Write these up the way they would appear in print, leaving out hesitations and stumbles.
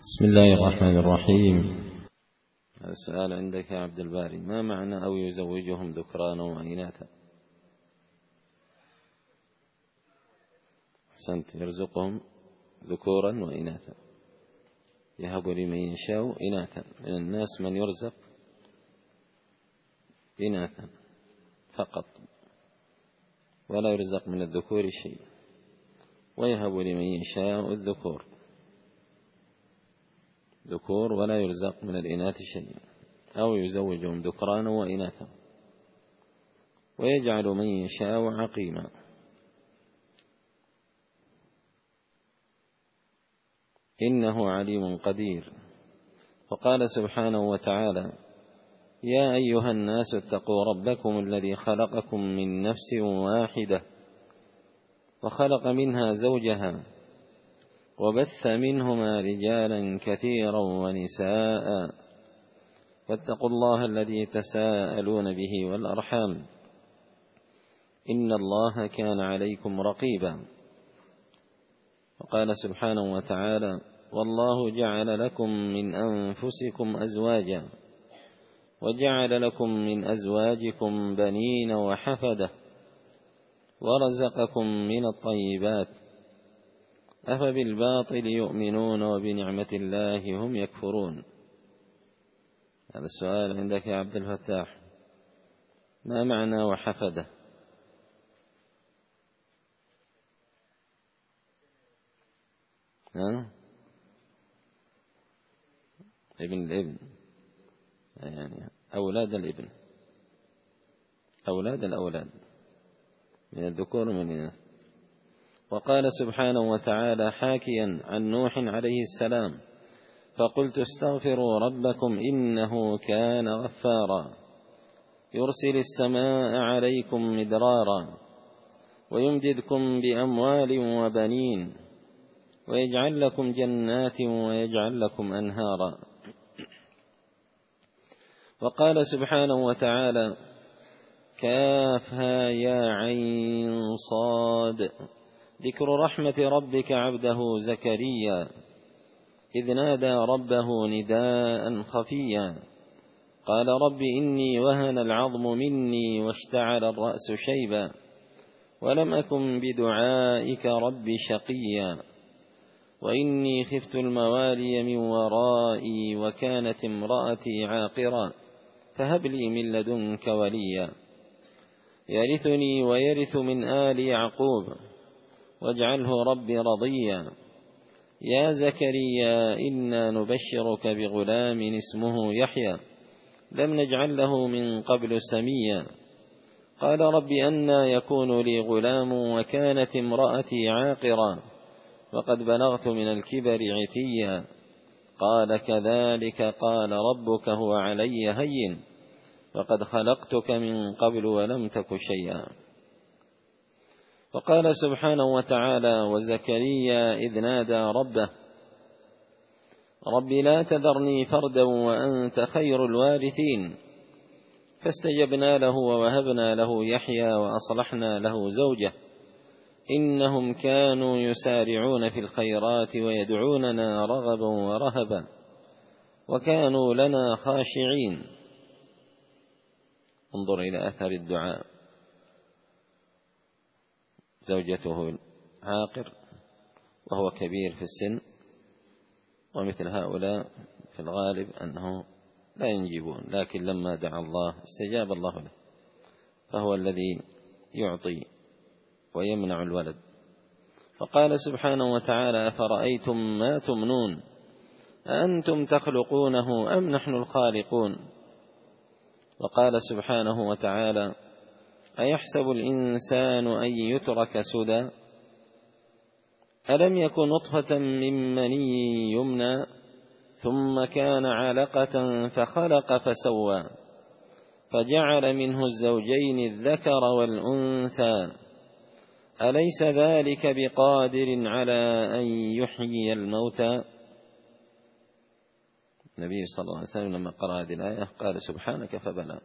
بسم الله الرحمن الرحيم. هذا السؤال عندك يا عبد الباري: ما معنى أو يزوجهم ذكرانا وإناثا؟ أحسنت، يرزقهم ذكورا وإناثا، يهب لمن يشاء إناثا. من الناس من يرزق إناثا فقط ولا يرزق من الذكور شيء، ويهب لمن يشاء الذكور ذكور ولا يرزق من الإناث شيء، أو يزوجهم ذكرانا وإناثا ويجعل من يشاء عقيما. إنه عليم قدير. وقال سبحانه وتعالى: يا أيها الناس اتقوا ربكم الذي خلقكم من نفس واحدة وخلق منها زوجها وبث منهما رجالا كثيرا ونساء واتقوا الله الذي تساءلون به والأرحام إن الله كان عليكم رقيبا. وقال سبحانه وتعالى: والله جعل لكم من أنفسكم أزواجا وجعل لكم من أزواجكم بنين وحفدة ورزقكم من الطيبات أفبالباطل يؤمنون وبنعمة الله هم يكفرون. هذا السؤال عندك يا عبد الفتاح: ما معنى وحفدة؟ ابن الابن، يعني أولاد الابن، أولاد الأولاد من الذكور ومن الإناث. وقال سبحانه وتعالى حاكيا عن نوح عليه السلام: فقلت استغفروا ربكم إنه كان غفارا يرسل السماء عليكم مدرارا ويمددكم بأموال وبنين ويجعل لكم جنات ويجعل لكم أنهارا. وقال سبحانه وتعالى: كافها يا عين صاد ذكر رحمة ربك عبده زكريا إذ نادى ربه نداء خفيا قال رب إني وهن العظم مني واشتعل الرأس شيبا ولم أكن بدعائك رب شقيا وإني خفت الموالي من ورائي وكانت امرأتي عاقرا فهب لي من لدنك وليا يرثني ويرث من آل يعقوب واجعله ربي رضيا يا زكريا إنا نبشرك بغلام اسمه يحيى لم نجعل له من قبل سميا قال رب أنى يكون لي غلام وكانت امرأتي عاقرا وقد بلغت من الكبر عتيا قال كذلك قال ربك هو علي هين وقد خلقتك من قبل ولم تك شيئا. وقال سبحانه وتعالى: وزكريا إذ نادى ربه رب لا تذرني فردا وأنت خير الوارثين فاستجبنا له ووهبنا له يحيى وأصلحنا له زوجه إنهم كانوا يسارعون في الخيرات ويدعوننا رغبا ورهبا وكانوا لنا خاشعين. انظر إلى أثر الدعاء، زوجته عاقر وهو كبير في السن، ومثل هؤلاء في الغالب أنه لا ينجبون، لكن لما دعا الله استجاب الله له، فهو الذي يعطي ويمنع الولد. فقال سبحانه وتعالى: أفرأيتم ما تمنون أأنتم تخلقونه أم نحن الخالقون. وقال سبحانه وتعالى: أيحسب الإنسان أن يترك سدى ألم يكن نطفة من مني يمنى ثم كان علقة فخلق فسوى فجعل منه الزوجين الذكر والأنثى أليس ذلك بقادر على أن يحيي الموتى. النبي صلى الله عليه وسلم لما قرأ هذه الآية قال: سبحانك فبلى.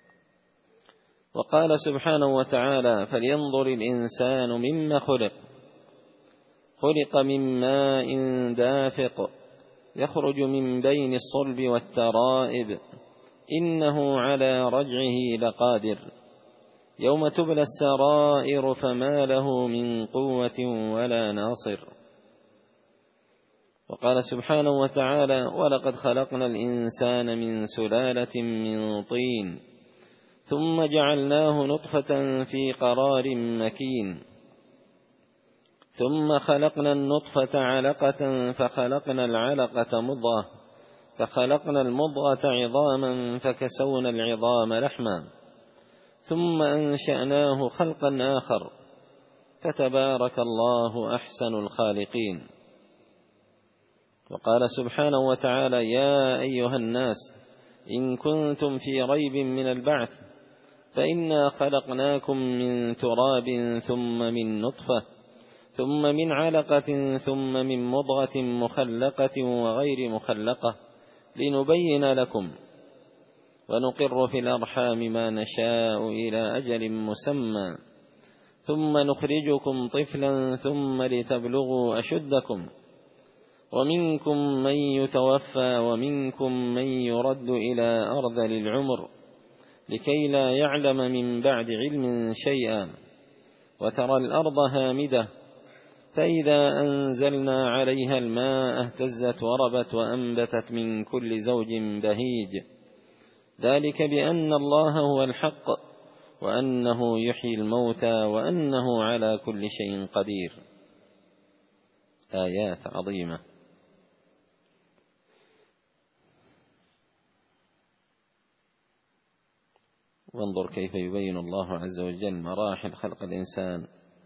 وقال سبحانه وتعالى: فلينظر الإنسان مما خلق من ماء دافق يخرج من بين الصلب والترائب إنه على رجعه لقادر يوم تبلى السرائر فما له من قوة ولا ناصر. وقال سبحانه وتعالى ولقد خلقنا الإنسان من سلالة من طين ثم جعلناه نطفة في قرار مكين ثم خلقنا النطفة علقة فخلقنا العلقة مضغة فخلقنا المضغة عظاما فكسونا العظام لحما ثم أنشأناه خلقا آخر فتبارك الله أحسن الخالقين. وقال سبحانه وتعالى يا أيها الناس إن كنتم في ريب من البعث فإنا خلقناكم من تراب ثم من نطفة ثم من علقة ثم من مضغة مخلقة وغير مخلقة لنبين لكم ونقر في الأرحام ما نشاء إلى أجل مسمى ثم نخرجكم طفلا ثم لتبلغوا أشدكم ومنكم من يتوفى ومنكم من يرد إلى أرذل العمر لكي لا يعلم من بعد علم شيئا وترى الأرض هامدة فإذا أنزلنا عليها الماء اهتزت وربت وأنبتت من كل زوج بهيج ذلك بأن الله هو الحق وأنه يحيي الموتى وأنه على كل شيء قدير. آيات عظيمة. وانظر كيف يبين الله عز وجل مراحل خلق الإنسان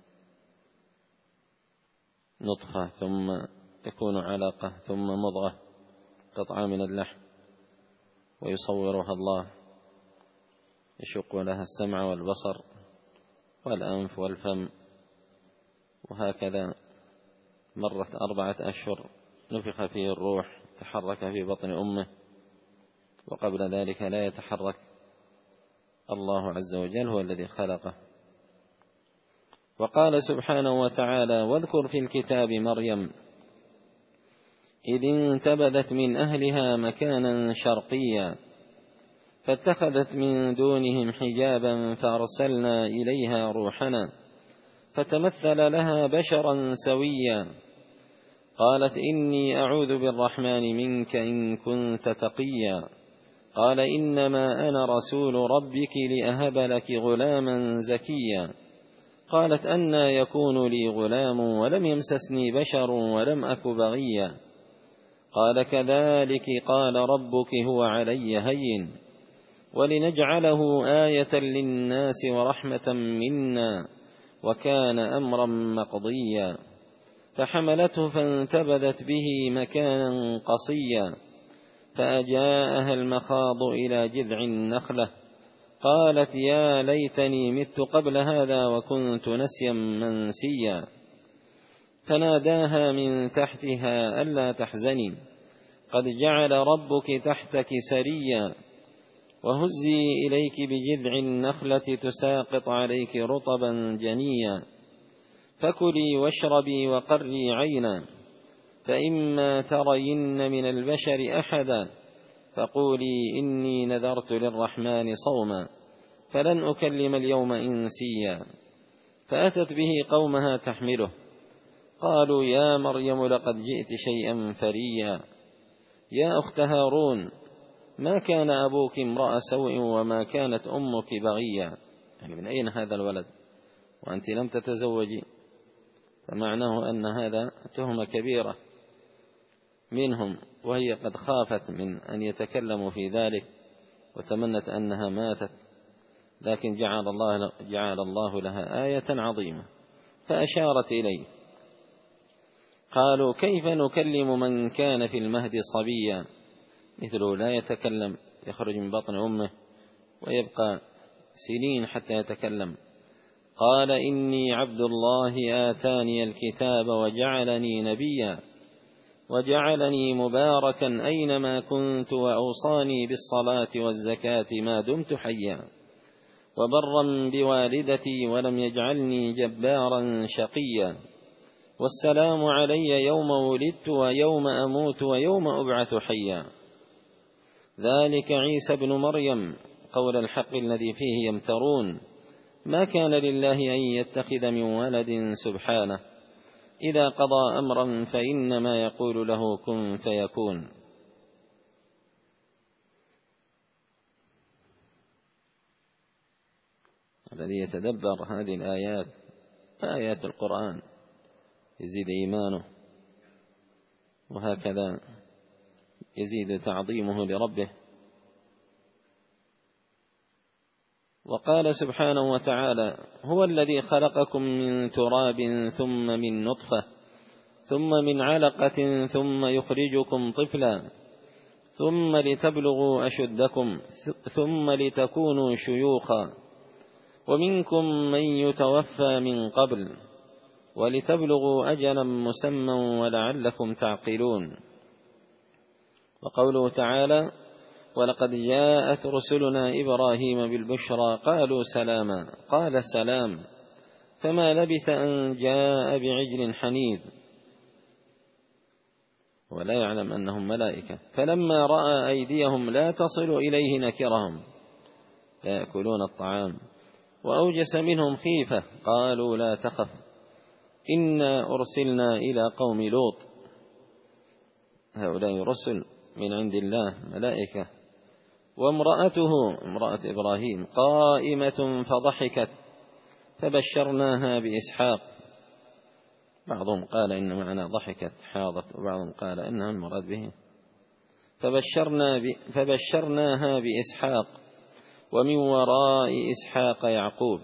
نطفة ثم يكون علقة ثم مضغة قطعة من اللحم ويصورها الله يشق لها السمع والبصر والأنف والفم وهكذا مرت 4 أشهر نفخ فيه الروح تحرك في بطن أمه وقبل ذلك لا يتحرك. الله عز وجل هو الذي خلقه. وقال سبحانه وتعالى واذكر في الكتاب مريم إذ انتبذت من أهلها مكانا شرقيا فاتخذت من دونهم حجابا فأرسلنا إليها روحنا فتمثل لها بشرا سويا قالت إني أعوذ بالرحمن منك إن كنت تقيا قال إنما أنا رسول ربك لأهب لك غلاما زكيا قالت أنى يكون لي غلام ولم يمسسني بشر ولم أك بغيا قال كذلك قال ربك هو علي هين ولنجعله آية للناس ورحمة منا وكان أمرا مقضيا فحملته فانتبذت به مكانا قصيا فأجاءها المخاض إلى جذع النخلة قالت يا ليتني مت قبل هذا وكنت نسيا منسيا فناداها من تحتها ألا تحزني قد جعل ربك تحتك سريا وهزي إليك بجذع النخلة تساقط عليك رطبا جنيا فكلي واشربي وقري عينا فإما ترين من البشر أحدا فقولي إني نذرت للرحمن صوما فلن أكلم اليوم إنسيا فأتت به قومها تحمله قالوا يا مريم لقد جئت شيئا فريا يا أخت هارون ما كان أبوك امرأ سوء وما كانت أمك بغيا يعني من أين هذا الولد وأنت لم تتزوجي فمعناه أن هذا تهمة كبيرة منهم وهي قد خافت من أن يتكلموا في ذلك وتمنت أنها ماتت لكن جعل الله لها آية عظيمة فأشارت إليه قالوا كيف نكلم من كان في المهد صبيا مثله لا يتكلم يخرج من بطن أمه ويبقى سنين حتى يتكلم قال إني عبد الله آتاني الكتاب وجعلني نبيا وجعلني مباركا أينما كنت وأوصاني بالصلاة والزكاة ما دمت حيا وبرا بوالدتي ولم يجعلني جبارا شقيا والسلام علي يوم ولدت ويوم أموت ويوم أبعث حيا. ذلك عيسى ابن مريم قول الحق الذي فيه يمترون. ما كان لله أن يتخذ من ولد سبحانه، إذا قضى أمرا فإنما يقول له كن فيكون. الذي يتدبر هذه الآيات، آيات القرآن، يزيد إيمانه، وهكذا يزيد تعظيمه لربه. وقال سبحانه وتعالى: هو الذي خلقكم من تراب ثم من نطفة ثم من علقة ثم يخرجكم طفلا ثم لتبلغوا أشدكم ثم لتكونوا شيوخا ومنكم من يتوفى من قبل ولتبلغوا أجلا مسمى ولعلكم تعقلون. وقوله تعالى: ولقد جاءت رسلنا إبراهيم بالبشرى قالوا سلاما قال سلام فما لبث أن جاء بعجل حنيذ ولا يعلم أنهم ملائكة فلما رأى أيديهم لا تصل إليه نكرهم لا يأكلون الطعام وأوجس منهم خيفة قالوا لا تخف إنا أرسلنا إلى قوم لوط. هؤلاء رسل من عند الله ملائكة. وامرأته امرأة إبراهيم قائمة فضحكت فبشرناها بإسحاق. بعضهم قال إن معنى ضحكت حاضت وبعضهم قال إنها المراد به. فبشرناها بإسحاق ومن وراء إسحاق يعقوب.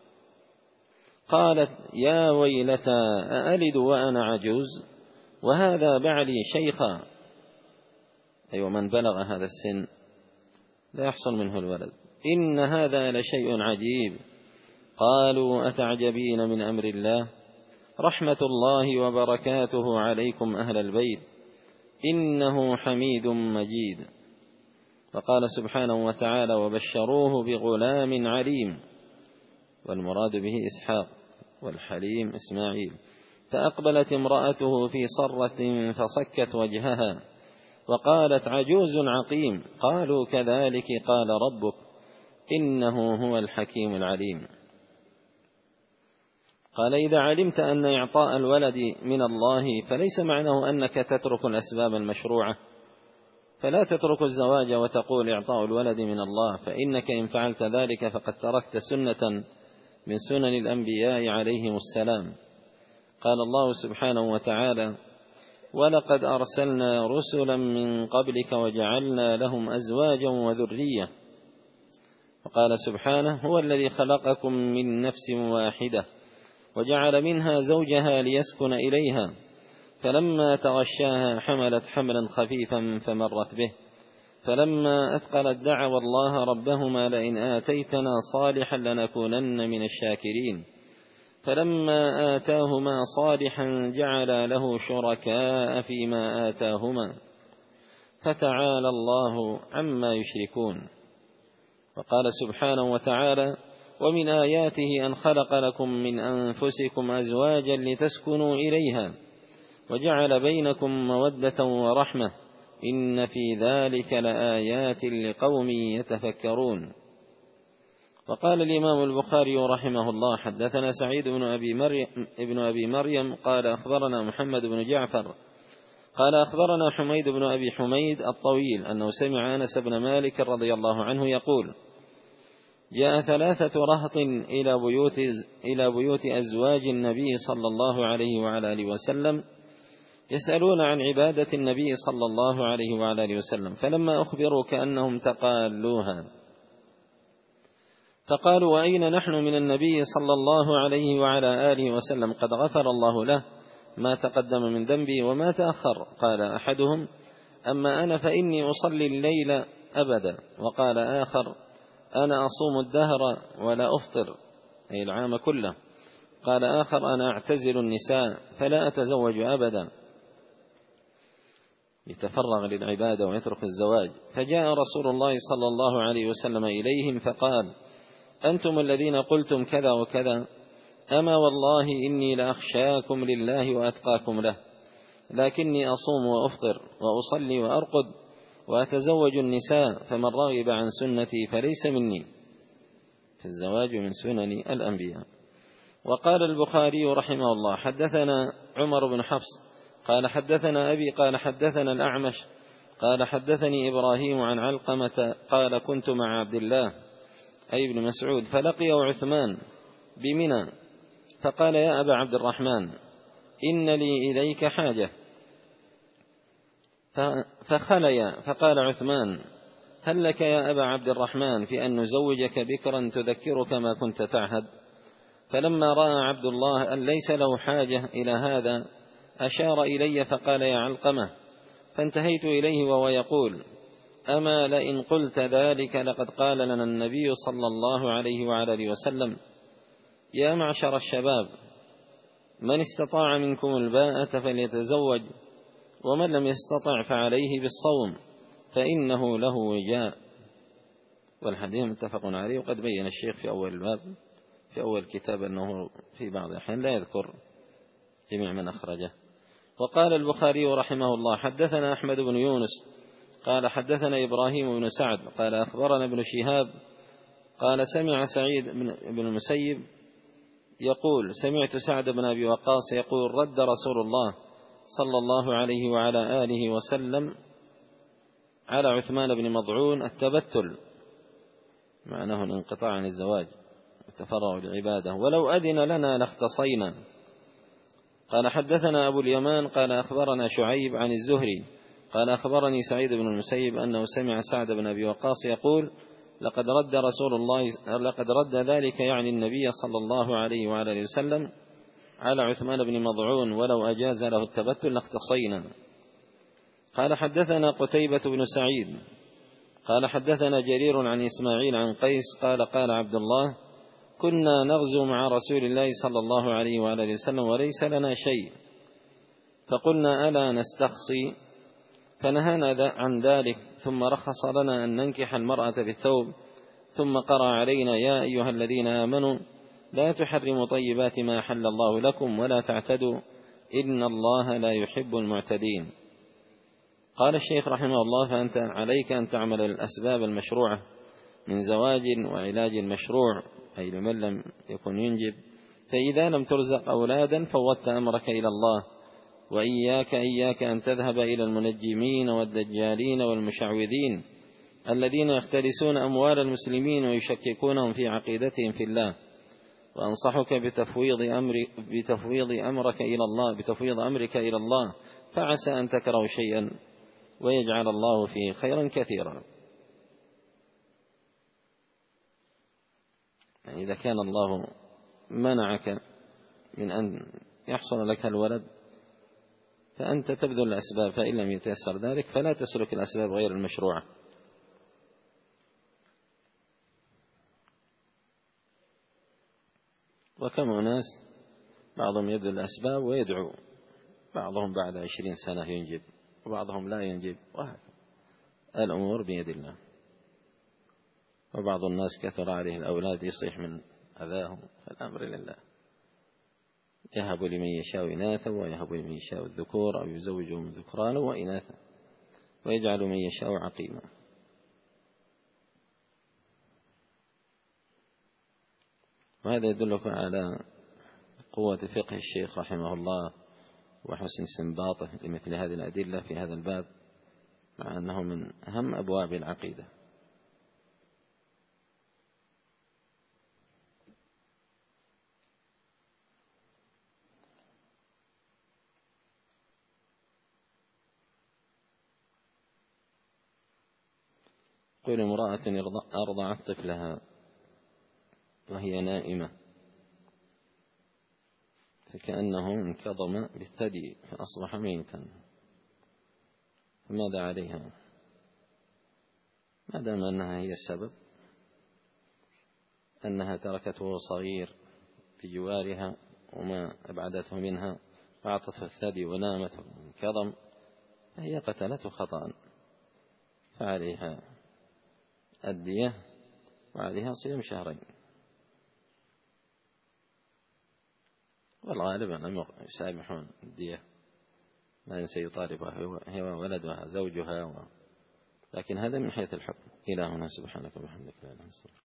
قالت يا ويلتى أألد وأنا عجوز وهذا بعلي شيخا. أيوة من بلغ هذا السن لا يحصل منه الولد. إن هذا لشيء عجيب. قالوا أتعجبين من أمر الله رحمة الله وبركاته عليكم أهل البيت إنه حميد مجيد. فقال سبحانه وتعالى وبشروه بغلام عليم والمراد به إسحاق والحليم إسماعيل. فأقبلت امرأته في صرة فصكت وجهها وقالت عجوز عقيم. قالوا كذلك قال ربك إنه هو الحكيم العليم. قال إذا علمت أن إعطاء الولد من الله فليس معناه أنك تترك الأسباب المشروعة، فلا تترك الزواج وتقول إعطاء الولد من الله، فإنك إن فعلت ذلك فقد تركت سنة من سنن الأنبياء عليهم السلام. قال الله سبحانه وتعالى ولقد أرسلنا رسلا من قبلك وجعلنا لهم أزواجا وذرية. وقال سبحانه هو الذي خلقكم من نفس واحدة وجعل منها زوجها ليسكن إليها فلما تغشاها حملت حملا خفيفا فمرت به فلما أثقلت دعوا الله ربهما لئن آتيتنا صالحا لنكونن من الشاكرين فلما آتاهما صالحا جعل له شركاء فيما آتاهما فتعالى الله عما يشركون. وقال سبحانه وتعالى ومن آياته أن خلق لكم من أنفسكم أزواجا لتسكنوا إليها وجعل بينكم مودة ورحمة إن في ذلك لآيات لقوم يتفكرون. وقال الإمام البخاري رحمه الله حدثنا سعيد بن أبي مريم قال أخبرنا محمد بن جعفر قال أخبرنا حميد بن أبي حميد الطويل أنه سمع أنس بن مالك رضي الله عنه يقول جاء 3 رهط إلى بيوت أزواج النبي صلى الله عليه وعلى آله وسلم يسألون عن عبادة النبي صلى الله عليه وعلى آله وسلم فلما أخبروا كأنهم تقالوها فقالوا وأين نحن من النبي صلى الله عليه وعلى آله وسلم قد غفر الله له ما تقدم من ذنبي وما تأخر. قال أحدهم أما أنا فإني أصلي الليل أبدا. وقال آخر أنا أصوم الدهر ولا أفطر أي العام كله. قال آخر أنا أعتزل النساء فلا أتزوج أبدا يتفرغ للعبادة ويترك الزواج. فجاء رسول الله صلى الله عليه وسلم إليهم فقال أنتم الذين قلتم كذا وكذا أما والله إني لأخشاكم لله وأتقاكم له، لكني أصوم وأفطر وأصلي وأرقد وأتزوج النساء، فمن رغب عن سنتي فليس مني. في الزواج من سنن الأنبياء. وقال البخاري رحمه الله: حدثنا عمر بن حفص قال حدثنا أبي قال حدثنا الأعمش قال حدثني إبراهيم عن علقمة قال: كنت مع عبد الله أي بن مسعود فلقيه عثمان بمنى فقال: يا أبا عبد الرحمن، إن لي إليك حاجة. فخليا، فقال عثمان: هل لك يا أبا عبد الرحمن في أن نزوجك بكرا تذكرك ما كنت تعهد؟ فلما رأى عبد الله أن ليس له حاجة إلى هذا أشار إلي فقال: يا علقمة. فانتهيت إليه وهو يقول: أما لئن قلت ذلك لقد قال لنا النبي صلى الله عليه وعلى آله وسلم: يا معشر الشباب، من استطاع منكم الباءة فليتزوج، ومن لم يستطع فعليه بالصوم فإنه له وجاء. والحديث متفق عليه. وقد بين الشيخ في أول الباب في أول كتاب أنه في بعض الأحيان لا يذكر جميع من أخرجه. وقال البخاري رحمه الله: حدثنا أحمد بن يونس قال حدثنا إبراهيم بن سعد قال أخبرنا ابن شهاب قال سمع سعيد بن المسيب يقول: سمعت سعد بن أبي وقاص يقول: رد رسول الله صلى الله عليه وعلى آله وسلم على عثمان بن مضعون التبتل، معناه الانقطاع عن الزواج والتفرغ للعبادة، ولو أذن لنا لاختصينا. قال حدثنا أبو اليمان قال أخبرنا شعيب عن الزهري قال أخبرني سعيد بن المسيب أنه سمع سعد بن أبي وقاص يقول: لقد رد ذلك يعني النبي صلى الله عليه وعلى آله وسلم على عثمان بن مضعون، ولو أجاز له التبتل لاختصينا. قال حدثنا قتيبة بن سعيد قال حدثنا جرير عن إسماعيل عن قيس قال: قال عبد الله: كنا نغزو مع رسول الله صلى الله عليه وعلى آله وسلم وليس لنا شيء، فقلنا: ألا نستخصي؟ فنهانا عن ذلك، ثم رخص لنا أن ننكح المرأة بالثوب، ثم قرأ علينا: يا أيها الذين آمنوا لا تحرموا طيبات ما أحل الله لكم ولا تعتدوا إن الله لا يحب المعتدين. قال الشيخ رحمه الله: فأنت عليك أن تعمل الأسباب المشروعة من زواج وعلاج مشروع، أي لمن لم يكن ينجب، فإذا لم ترزق أولادا فوضت أمرك إلى الله، وإياك أن تذهب إلى المنجمين والدجالين والمشعوذين الذين يختلسون أموال المسلمين ويشككونهم في عقيدتهم في الله. وأنصحك بتفويض أمرك إلى الله، فعسى أن تكرهوا شيئا ويجعل الله فيه خيرا كثيرا. يعني إذا كان الله منعك من أن يحصل لك الولد فأنت تبذل الأسباب، فإن لم يتيسر ذلك فلا تسلك الأسباب غير المشروعة. وكم أناس بعضهم يبذل الأسباب ويدعو، بعضهم بعد 20 سنة ينجب وبعضهم لا ينجب، وهكذا الأمور بيد الله. وبعض الناس كثر عليه الأولاد يصيح من أذاهم، فالأمر لله، يهب لمن يشاء إناثا ويهب لمن يشاء الذكور، أو يزوجهم ذكرانا وإناثا ويجعل من يشاء عقيما. وهذا يدلك على قوة فقه الشيخ رحمه الله وحسن استنباطه لمثل هذه الأدلة في هذا الباب، مع أنه من أهم أبواب العقيدة. قل: امرأة أرضعت طفلها وهي نائمة فكأنه انكضم بالثدي فأصبح ميتا، فماذا عليها؟ ما دام أنها هي السبب، أنها تركته صغير بجوارها وما أبعدته منها وأعطته الثدي ونامت وانكضم، فهي قتلته خطأ، فعليها الدية وعليها صيام شهرين. والغالب أنهم يسامحون الدية، لا ينسى يطالبها هي ولدها زوجها لكن هذا من حيث الحكم. إلهنا سبحانك وبحمدك لا إله إلا أنت.